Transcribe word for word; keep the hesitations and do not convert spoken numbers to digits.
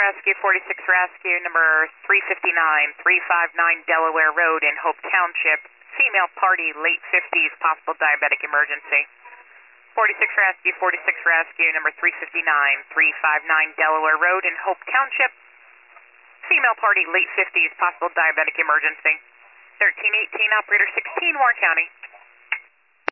Rescue, forty-six Rescue, number three fifty-nine, three fifty-nine Delaware Road in Hope Township. Female party, late fifties, possible diabetic emergency. forty-six Rescue, forty-six Rescue, number three fifty-nine, three fifty-nine Delaware Road in Hope Township. Female party, late fifties, possible diabetic emergency. thirteen eighteen, operator sixteen, Warren County.